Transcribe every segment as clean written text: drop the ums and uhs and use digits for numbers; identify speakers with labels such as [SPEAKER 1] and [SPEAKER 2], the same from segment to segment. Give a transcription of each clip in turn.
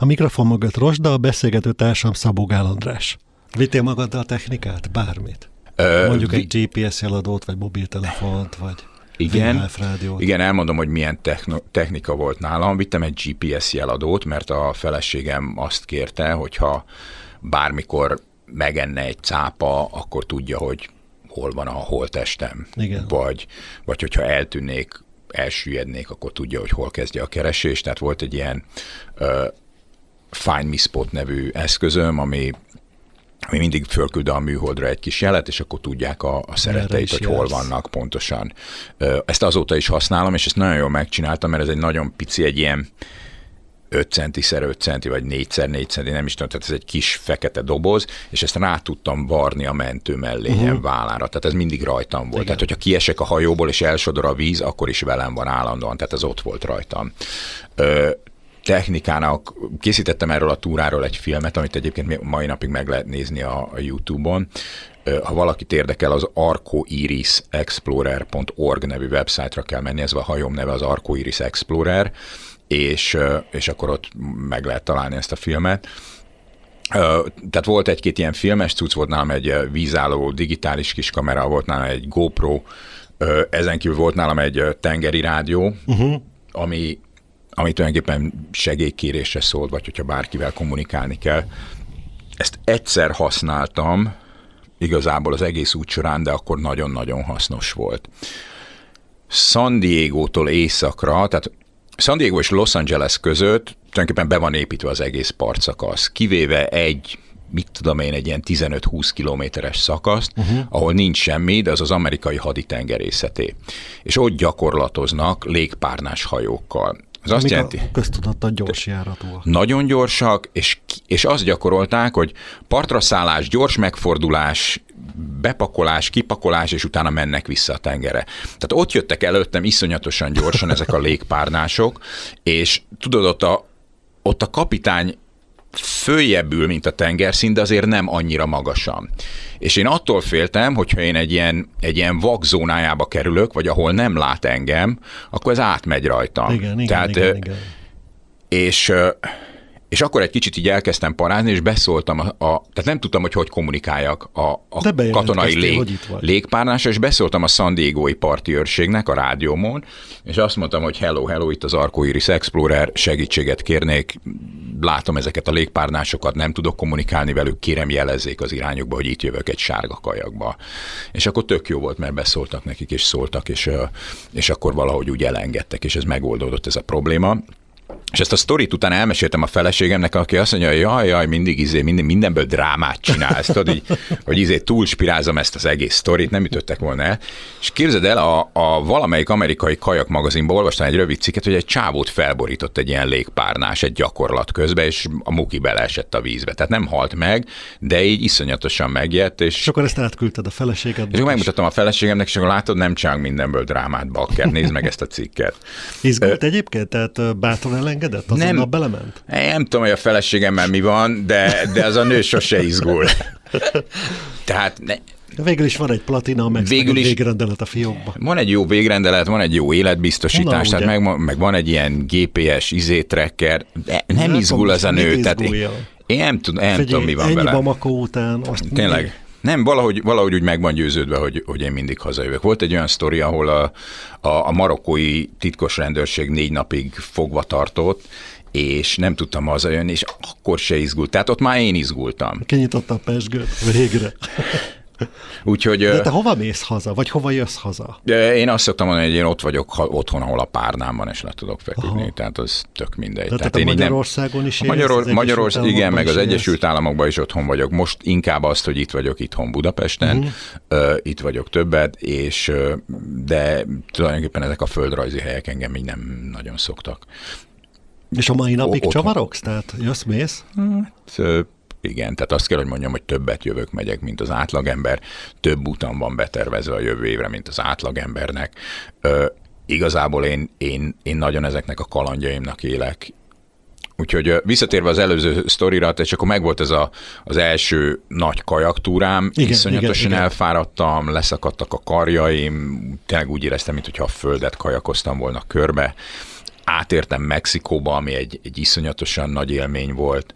[SPEAKER 1] A mikrofon mögött Rozsda, a beszélgető társam Szabó Gál András. Vittél magaddal a technikát? Bármit? Mondjuk egy GPS jeladót, vagy mobiltelefont, vagy VHF rádiót.
[SPEAKER 2] Igen, elmondom, hogy milyen technika volt nálam. Vittem egy GPS jeladót, mert a feleségem azt kérte, hogyha bármikor megenne egy cápa, akkor tudja, hogy hol van a holttestem.
[SPEAKER 1] Igen.
[SPEAKER 2] Vagy hogyha eltűnnék, elsüllyednék, akkor tudja, hogy hol kezdje a keresést. Tehát volt egy ilyen Find Me Spot nevű eszközöm, ami mindig fölküld a műholdra egy kis jelet, és akkor tudják a szeretteit, hogy hol vannak pontosan. Ezt azóta is használom, és ezt nagyon jól megcsináltam, mert ez egy nagyon pici, egy ilyen 5 cm x 5 cm, vagy 4x4 cm, nem is tudom, tehát ez egy kis fekete doboz, és ezt rá tudtam varni a mentő mellé, ilyen vállára. Tehát ez mindig rajtam volt. Igen. Tehát, hogyha kiesek a hajóból, és elsodor a víz, akkor is velem van állandóan, tehát ez ott volt rajtam. Technikának készítettem erről a túráról egy filmet, amit egyébként mai napig meg lehet nézni a YouTube-on. Ha valakit érdekel, az arcoirisexplorer.org nevű websájtra kell menni, ez a hajóm neve az Arcoiris Explorer, és akkor ott meg lehet találni ezt a filmet. Tehát volt egy-két ilyen filmes cucc, volt nálam egy vízálló digitális kis kamera, volt nálam egy GoPro, ezen kívül volt nálam egy tengeri rádió, ami tulajdonképpen segélykérésre szólt, vagy hogyha bárkivel kommunikálni kell. Ezt egyszer használtam, igazából az egész út során, de akkor nagyon-nagyon hasznos volt. San Diegótól északra, tehát San Diego és Los Angeles között tulajdonképpen be van építve az egész partszakasz, kivéve egy ilyen 15-20 kilométeres szakaszt, ahol nincs semmi, de az az amerikai haditengerészeté. És ott gyakorlatoznak légpárnás hajókkal. Ez azt jelenti,
[SPEAKER 1] a köztudottan gyors járatúak.
[SPEAKER 2] Nagyon gyorsak, és azt gyakorolták, hogy partra szállás, gyors megfordulás, bepakolás, kipakolás, és utána mennek vissza a tengerre. Tehát ott jöttek előttem iszonyatosan gyorsan ezek a légpárnások, és tudod, ott a kapitány följebb ül, mint a tengerszint, de azért nem annyira magasan. És én attól féltem, hogyha én egy ilyen vakzónájába kerülök, vagy ahol nem lát engem, akkor ez átmegy rajtam.
[SPEAKER 1] Igen.
[SPEAKER 2] És akkor egy kicsit így elkezdtem parázni, és beszóltam, tehát nem tudtam, hogy kommunikáljak a katonai légpárnásra, és beszóltam a San Diegói parti őrségnek a rádiómon, és azt mondtam, hogy hello, itt az Arcoiris Explorer, segítséget kérnék, látom ezeket a légpárnásokat, nem tudok kommunikálni velük, kérem jelezzék az irányukba, hogy itt jövök egy sárga kajakba. És akkor tök jó volt, mert beszóltak nekik, és szóltak, és akkor valahogy úgy elengedtek, és ez megoldódott ez a probléma. És ezt a sztorit után elmeséltem a feleségemnek, aki azt mondja, hogy jaj, mindig mindenből drámát csinálsz, tudod, hogy túlspirázom ezt az egész sztorit, nem ütöttek volna el. És képzeld el, a valamelyik amerikai kajak magazinban olvastam egy rövid cikket, hogy egy csávót felborított egy ilyen légpárnás egy gyakorlat közben, és a muki beleesett a vízbe. Tehát nem halt meg, de így iszonyatosan megijedt. És
[SPEAKER 1] akkor ezt átküldted a feleségednek.
[SPEAKER 2] És akkor megmutattam a feleségemnek, és akkor látod, nem csinálunk mindenből drámát, bakker, nézd meg ezt a cikket.
[SPEAKER 1] Izgult egyébként? Tehát bátran elengedett? Azonnal belement?
[SPEAKER 2] Nem tudom, hogy a feleségemmel mi van, de az a nő sose izgul. Tehát
[SPEAKER 1] végül is van egy platina, meg egy végrendelet a fiókban.
[SPEAKER 2] Van egy jó végrendelet, van egy jó életbiztosítás, tehát meg van egy ilyen GPS tracker. Nem izgul az a nő. Tehát én nem tudom, mi van vele.
[SPEAKER 1] Ennyi Bamako után.
[SPEAKER 2] Tényleg. Nem, valahogy úgy meg van győződve, hogy én mindig hazajövök. Volt egy olyan sztori, ahol a marokkói titkos rendőrség 4 napig fogva tartott, és nem tudtam hazajönni, és akkor se izgult. Tehát ott már én izgultam.
[SPEAKER 1] Kinyitotta a pezsgőt, végre.
[SPEAKER 2] Úgyhogy,
[SPEAKER 1] de te hova mész haza, vagy hova jössz haza?
[SPEAKER 2] Én azt szoktam mondani, hogy én ott vagyok otthon, ahol a párnám van, és le tudok feküdni, tehát az tök mindegy.
[SPEAKER 1] Tehát én Magyarországon is
[SPEAKER 2] Magyarország, igen, meg az Egyesült Államokban is otthon vagyok. Most inkább azt, hogy itt vagyok itthon Budapesten, itt vagyok többet, de tulajdonképpen ezek a földrajzi helyek engem így nem nagyon szoktak.
[SPEAKER 1] És a mai napig csavarogsz? Tehát jössz-mész?
[SPEAKER 2] Igen, tehát azt kell, hogy mondjam, hogy többet megyek, mint az átlagember. Több utam van betervezve a jövő évre, mint az átlagembernek. Igazából én nagyon ezeknek a kalandjaimnak élek. Úgyhogy visszatérve az előző sztorira, és akkor megvolt ez az első nagy kajaktúrám, iszonyatosan elfáradtam, leszakadtak a karjaim, tényleg úgy éreztem, mintha a földet kajakoztam volna körbe. átértem Mexikóba, ami egy iszonyatosan nagy élmény volt.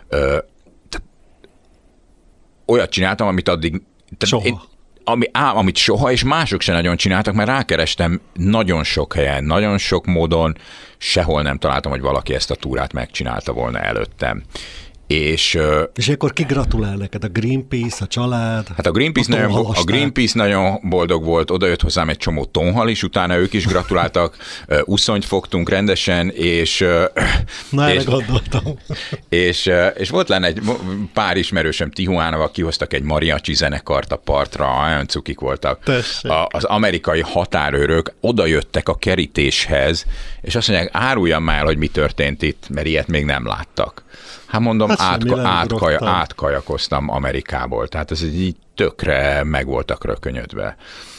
[SPEAKER 2] Olyat csináltam, amit addig...
[SPEAKER 1] Soha.
[SPEAKER 2] Amit soha, és mások se nagyon csináltak, mert rákerestem nagyon sok helyen, nagyon sok módon, sehol nem találtam, hogy valaki ezt a túrát megcsinálta volna előttem. És
[SPEAKER 1] akkor ki gratulál neked? A Greenpeace, a család?
[SPEAKER 2] Hát a Greenpeace nagyon boldog volt, odajött hozzám egy csomó tonhal is, utána ők is gratuláltak, uszonyt fogtunk rendesen, és...
[SPEAKER 1] Na, erre gondoltam.
[SPEAKER 2] És volt lenne egy pár ismerősöm Tijuánával, kihoztak egy mariachi zenekart a partra, olyan cukik voltak. Az amerikai határőrök odajöttek a kerítéshez, és azt mondják, áruljam már, hogy mi történt itt, mert ilyet még nem láttak. Hát mondom, átkajakoztam Amerikából, tehát ez így tökre meg voltak rökönyödve.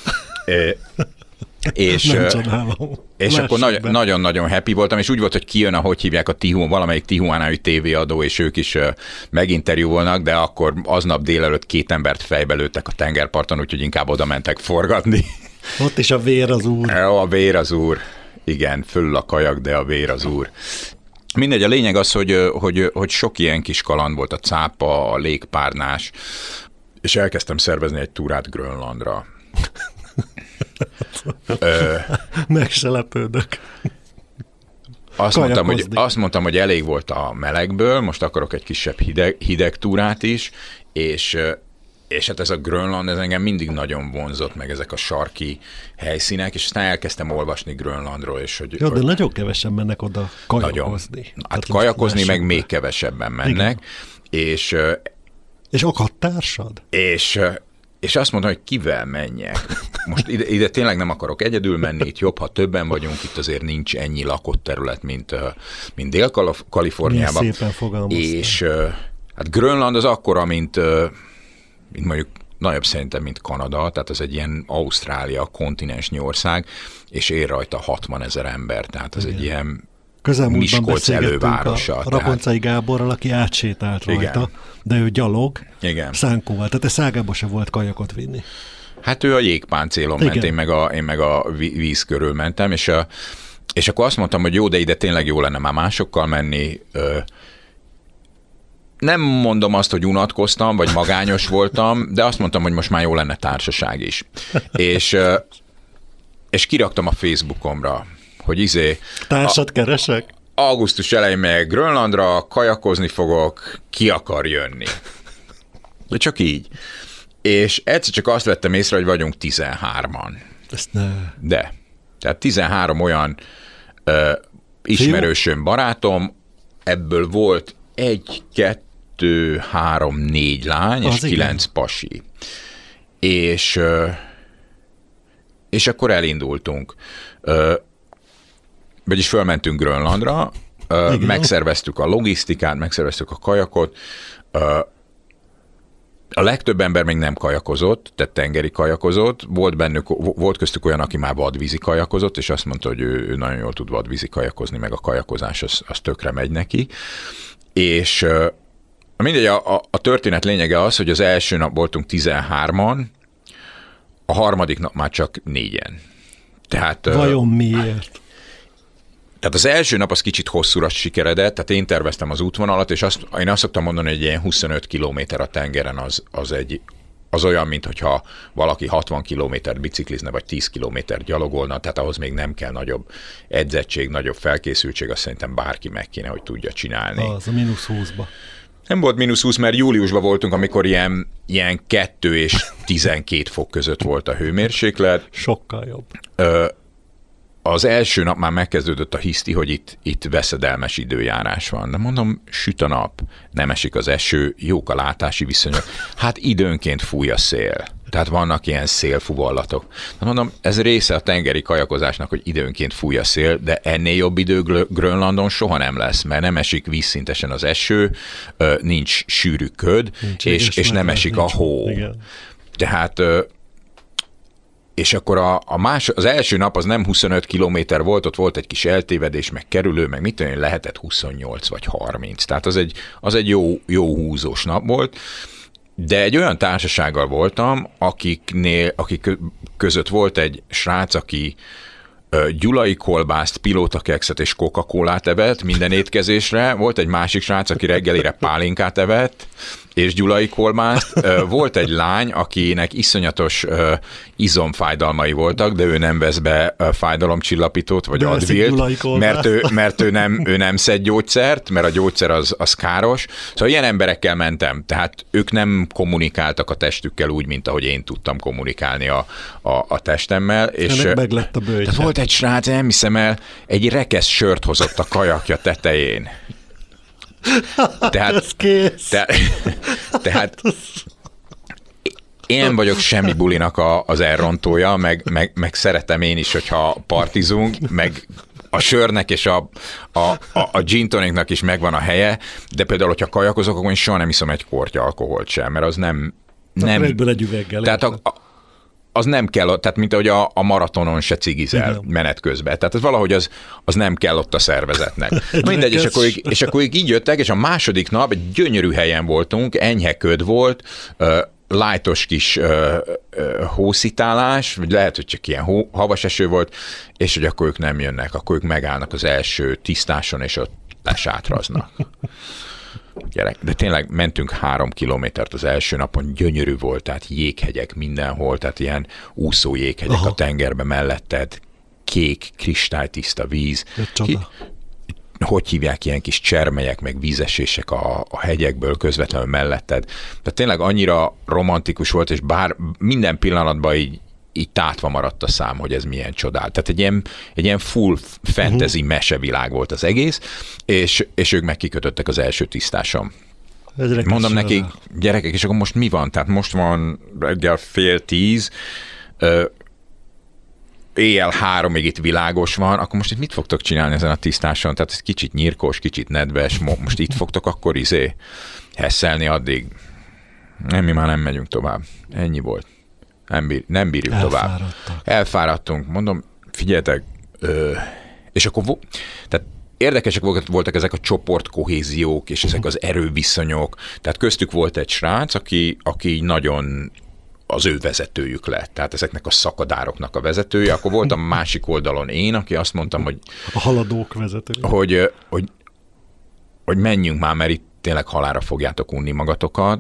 [SPEAKER 2] És akkor nagyon-nagyon happy voltam, és úgy volt, hogy kijön, ahogy hívják valamelyik tijuánai tévéadó, és ők is meginterjúvolnak, de akkor aznap délelőtt 2 embert fejbe lőttek a tengerparton, úgyhogy inkább oda mentek forgatni.
[SPEAKER 1] Ott is a vér az úr.
[SPEAKER 2] A vér az úr. Igen, fölül a kajak, de a vér az úr. Mindegy, a lényeg az, hogy sok ilyen kis kaland volt, a cápa, a légpárnás, és elkezdtem szervezni egy túrát Grönlandra.
[SPEAKER 1] Meg se lepődök.
[SPEAKER 2] Azt mondtam, hogy elég volt a melegből, most akarok egy kisebb hideg túrát is, és hát ez a Grönland, ez engem mindig nagyon vonzott, meg ezek a sarki helyszínek, és aztán elkezdtem olvasni Grönlandról. És
[SPEAKER 1] de nagyon kevesen mennek oda kajakozni.
[SPEAKER 2] Hát kajakozni meg még kevesebben mennek. És
[SPEAKER 1] akadt társad?
[SPEAKER 2] És azt mondtam, hogy kivel menjek. Most ide tényleg nem akarok egyedül menni, itt jobb, ha többen vagyunk, itt azért nincs ennyi lakott terület, mint Dél-Kaliforniában.
[SPEAKER 1] Milyen szépen fogalmaztál.
[SPEAKER 2] És hát Grönland az akkora, mint mondjuk nagyobb szerintem, mint Kanada, tehát ez egy ilyen Ausztrália, kontinensnyi ország, és él rajta 60 000 ember, tehát ez egy ilyen Miskolc elővárosa.
[SPEAKER 1] A Rakoncai Gáborral, aki átsétált rajta, de ő gyalog, szánkóval, tehát szágába se volt kajakot vinni.
[SPEAKER 2] Hát ő a jégpáncélon ment, én meg a víz körül mentem, és akkor azt mondtam, hogy jó, de ide tényleg jó lenne már másokkal menni. Nem mondom azt, hogy unatkoztam, vagy magányos voltam, de azt mondtam, hogy most már jó lenne társaság is. És kiraktam a Facebookomra, hogy
[SPEAKER 1] társat keresek?
[SPEAKER 2] Augusztus elején megyek Grönlandra, kajakozni fogok, ki akar jönni. De csak így. És egyszer csak azt vettem észre, hogy vagyunk 13-an.
[SPEAKER 1] Ezt ne.
[SPEAKER 2] De. Tehát 13 olyan ismerősöm, barátom, ebből volt 1, 2, 3, 4 lány, és 9 pasi. És akkor elindultunk. Vagyis fölmentünk Grönlandra, megszerveztük a logisztikát, megszerveztük a kajakot. A legtöbb ember még nem kajakozott, tehát tengeri kajakozott. Volt köztük olyan, aki már vadvízi kajakozott, és azt mondta, hogy ő nagyon jól tud vadvízi kajakozni, meg a kajakozás az tökre megy neki. És mindegy, a történet lényege az, hogy az első nap voltunk 13-an, a harmadik nap már csak 4-en. Tehát,
[SPEAKER 1] vajon miért?
[SPEAKER 2] Tehát az első nap az kicsit hosszúra sikeredett, tehát én terveztem az útvonalat, és én azt szoktam mondani, hogy ilyen 25 kilométer a tengeren az olyan, mintha valaki 60 kilométert biciklizne, vagy 10 kilométert gyalogolna, tehát ahhoz még nem kell nagyobb edzettség, nagyobb felkészültség, azt szerintem bárki meg kéne, hogy tudja csinálni.
[SPEAKER 1] Az a -20-ba.
[SPEAKER 2] Nem volt -20, mert júliusban voltunk, amikor ilyen 2 és 12 fok között volt a hőmérséklet.
[SPEAKER 1] Sokkal jobb.
[SPEAKER 2] Az első nap már megkezdődött a hiszti, hogy itt veszedelmes időjárás van. De mondom, süt a nap, nem esik az eső, jók a látási viszonyok. Hát időnként fúj a szél. Tehát vannak ilyen szélfuvallatok. De mondom, ez része a tengeri kajakozásnak, hogy időnként fúj a szél, de ennél jobb idő Grönlandon soha nem lesz, mert nem esik vízszintesen az eső, nincs sűrű köd, és nem esik a hó. Igen. Tehát... És akkor az első nap az nem 25 kilométer volt, ott volt egy kis eltévedés, meg kerülő, meg mit tudom, lehetett 28 vagy 30. Tehát az egy jó húzós nap volt, de egy olyan társasággal voltam, akik között volt egy srác, aki gyulai kolbászt, pilótakekszet és Coca-Colát evett minden étkezésre. Volt egy másik srác, aki reggelire pálinkát evett, és gyulai kolbászt. Volt egy lány, akinek iszonyatos izomfájdalmai voltak, de ő nem vesz be fájdalomcsillapítót, vagy Advilt, mert ő nem szed gyógyszert, mert a gyógyszer az káros. Szóval ilyen emberekkel mentem, tehát ők nem kommunikáltak a testükkel úgy, mint ahogy én tudtam kommunikálni a testemmel. És
[SPEAKER 1] meg lett a bőjtje.
[SPEAKER 2] Volt egy srác, nem hiszem el, egy rekesz sört hozott a kajakja tetején. Tehát, tehát én vagyok semmi bulinak az elrontója, meg szeretem én is, hogyha partizunk, meg a sörnek és a gin tonicnak is megvan a helye, de például, hogyha kajakozok, akkor én soha nem iszom egy kortya alkoholt sem, mert az nem
[SPEAKER 1] egyből egy üveggel.
[SPEAKER 2] Tehát az nem kell, tehát mint ahogy a maratonon se cigizel menet közben. Tehát ez valahogy az nem kell ott a szervezetnek. Mindegy, és akkor így jöttek, és a második nap egy gyönyörű helyen voltunk, enyhe köd volt, lightos kis hószitálás, vagy lehet, hogy csak ilyen havas eső volt, és hogy akkor ők nem jönnek, akkor ők megállnak az első tisztáson, és ott lesátraznak. Gyerek, de tényleg mentünk 3 kilométert az első napon, gyönyörű volt, tehát jéghegyek mindenhol, tehát ilyen úszó jéghegyek a tengerbe melletted, kék, kristálytiszta víz. Hogy hívják, ilyen kis csermelyek, meg vízesések a hegyekből közvetlenül melletted. Tehát tényleg annyira romantikus volt, és bár minden pillanatban így tátva maradt a szám, hogy ez milyen csodál. Tehát egy ilyen full fantasy mesevilág volt az egész, és ők meg kikötöttek az első tisztáson. Mondom nekik, gyerekek, és akkor most mi van? Tehát most van reggel 9:30, éjjel 3-ig itt világos van, akkor most itt mit fogtok csinálni ezen a tisztáson? Tehát ez kicsit nyírkos, kicsit nedves, most itt fogtok akkor hesszelni addig. Mi már nem megyünk tovább. Ennyi volt. Nem bírjuk tovább. Elfáradtunk. Mondom, figyeljetek, és akkor tehát érdekesek voltak ezek a csoportkohéziók, és ezek az erőviszonyok. Tehát köztük volt egy srác, aki nagyon az ő vezetőjük lett. Tehát ezeknek a szakadároknak a vezetője. Akkor voltam a másik oldalon én, aki azt mondtam, hogy
[SPEAKER 1] a haladók vezetője.
[SPEAKER 2] Hogy menjünk már, mert itt tényleg halálra fogjátok unni magatokat,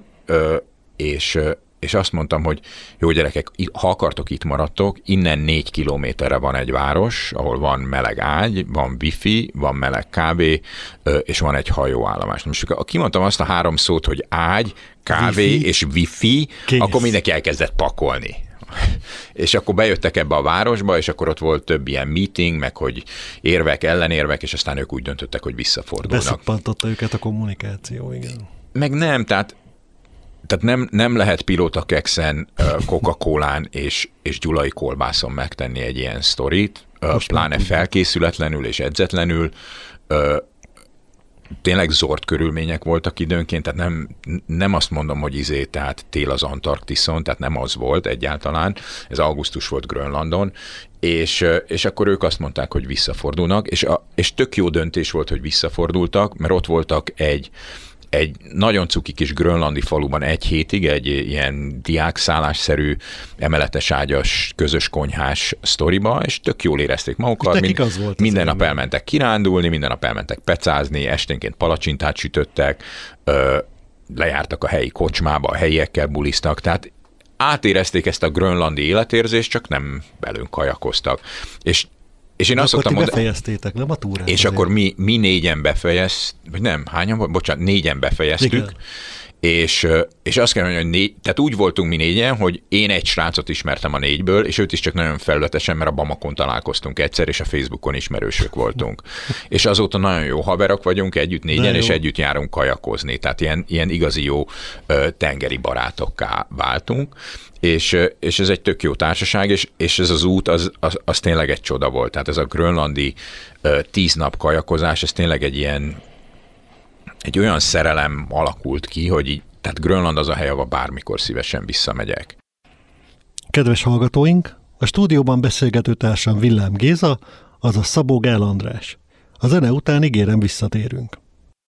[SPEAKER 2] és azt mondtam, hogy jó gyerekek, ha akartok, itt maradtok, innen 4 kilométerre van egy város, ahol van meleg ágy, van wifi, van meleg kávé, és van egy hajóállomás. Most kimondtam azt a 3 szót, hogy ágy, kávé wifi, és wifi, kész. Akkor mindenki elkezdett pakolni. És akkor bejöttek ebbe a városba, és akkor ott volt több ilyen meeting, meg hogy érvek, ellenérvek, és aztán ők úgy döntöttek, hogy visszafordulnak.
[SPEAKER 1] Beszippantotta őket a kommunikáció, igen.
[SPEAKER 2] Meg nem, tehát nem lehet pilótakekszen, Coca-Colán és gyulai kolbászon megtenni egy ilyen sztorit, pláne felkészületlenül és edzetlenül. Tényleg zord körülmények voltak időnként, tehát nem azt mondom, hogy tehát tél az Antarktiszon, tehát nem az volt egyáltalán, ez augusztus volt Grönlandon, és akkor ők azt mondták, hogy visszafordulnak, és tök jó döntés volt, hogy visszafordultak, mert ott voltak egy nagyon cuki kis grönlandi faluban 1 hétig, egy ilyen diákszállásszerű, emeletes ágyas, közös konyhás sztoriba, és tök jól érezték magukat. Minden nap elmentek kirándulni, minden nap elmentek pecázni, esténként palacsintát sütöttek, lejártak a helyi kocsmába, a helyiekkel buliztak, tehát átérezték ezt a grönlandi életérzést, csak nem velünk kajakoztak. És én azt szoktam mondani,
[SPEAKER 1] befejeztétek, nem a túrát?
[SPEAKER 2] És akkor mi 4-en vagy nem, hányan volt? Bocsánat, 4-en befejeztük, és azt kell mondani, hogy tehát úgy voltunk mi 4-en, hogy én egy srácot ismertem a 4-ből, és őt is csak nagyon felületesen, mert a Bamakon találkoztunk egyszer, és a Facebookon ismerősök voltunk. És azóta nagyon jó haverok vagyunk, együtt 4-en, és együtt járunk kajakozni. Tehát ilyen igazi jó tengeri barátokká váltunk. És ez egy tök jó társaság, és ez az út, az tényleg egy csoda volt. Tehát ez a grönlandi 10 nap kajakozás, ez tényleg egy olyan szerelem alakult ki, hogy tehát Grönland az a hely, ahol bármikor szívesen visszamegyek.
[SPEAKER 1] Kedves hallgatóink, a stúdióban beszélgető társam Villám Géza, azaz Szabó Gál András. A zene után ígérem visszatérünk.